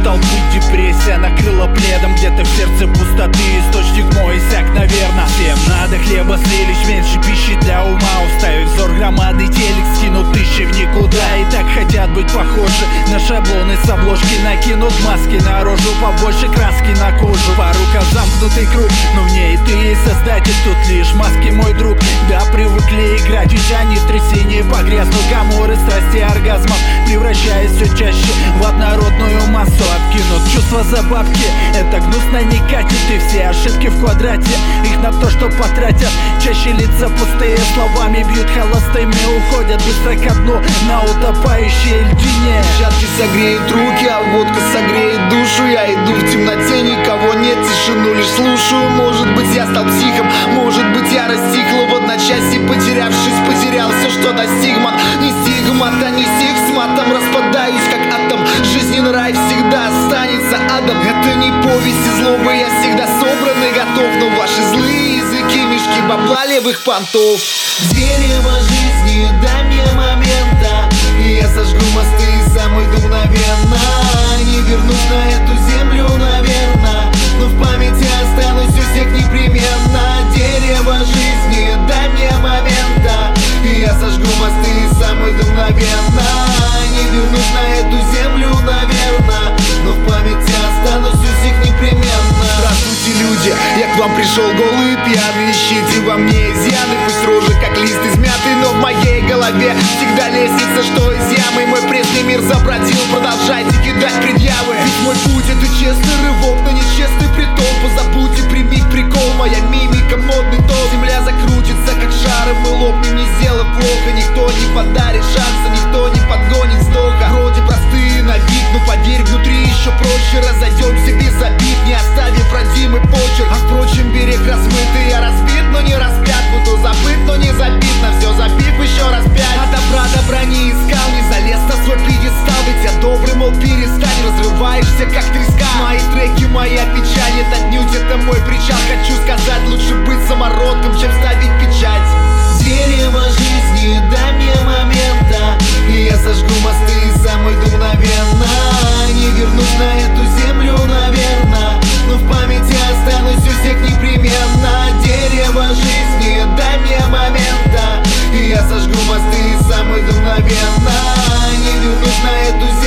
быть депрессия накрыла пледом. Где-то в сердце пустоты источник мой иссяк, наверно. Всем надо хлеба слились, меньше пищи для ума. Уставив взор громадный телек, скинут тысячи в никуда. И так хотят быть похожи на шаблоны с обложки. Накинут маски на рожу, побольше краски на кожу. По рукам замкнутый круг, но в ней ты есть создатель. Тут лишь маски, мой друг. Да, привыкли играть, ведь они в трясине погрязнут. Гаморы, страсти, оргазмов, превращаясь все чаще в однородную массу. Откинут чувства за бабки, это гнусно не катит. И все ошибки в квадрате, их на то, что потратят. Чаще лица пустые, словами бьют холостыми. Уходят быстро ко дну на утопающей льдине. Чатки согреют руки, а водка согреет душу. Я иду в темноте, никого нет, тишину лишь слушаю. Может быть, я стал психом, может быть, я растихла в одночасье, потерявшись, потерял все, что достиг. Мат, не стигмат, а не сикс матом. Распадаюсь, как атом. Жизненный рай всегда останется адом. Это не повесть и злоба, я всегда собран и готов. Но ваши злые языки, мешки бабла, левых понтов. Дерево жизни, дай мне момента, и я сожгу мосты и сам уйду мгновенно. Не вернусь на эту землю, наверно, но в памяти останусь у всех непременно. Дерево жизни, дай мне момента, и я сожгу мосты и сам уйду мгновенно. Не вернусь на эту землю, наверно, но в памяти останусь у всех непременно. Здравствуйте, люди, я к вам пришел голый и пьяный. Ищите во мне изъяны, пусть рожи как лист измятый, но в моей голове всегда лестница, что из ямы. Мой пресный мир забродил, продолжайте кидать предъявы. Ведь мой путь это честный рывок на нечестный притол. Позабудьте, примить прикол, моя мимика модный тон. Земля закрутится как шар, и мы лопнем, не сделав плохо. Никто не подарит шанса, никто не подгонит сдоха. Вроде простые на вид, но поверь, внутри еще проще. Разойдемся без обид, не оставив родимый почерк. А впрочем, берег размытый, я разбит, но не распят. Буду забыт, но не забит, на все забив еще раз пять. А добра не искал, не залез на свой пьедестал. Ведь я добрый, мол, перестань, разрываешься как треска. Мои треки, моя печаль, нет, отнюдь это мой причал. Хочу сказать, лучше быть самородком, чем ставить печать. Дерево жизни, дай мне момента, и я сожгу мосты и сам уйду мгновенно. Не вернусь на эту землю, наверно, но в памяти останусь у всех непременно. Дерево жизни, дай мне момента, и я сожгу мосты и сам уйду мгновенно. Не вернусь на эту землю.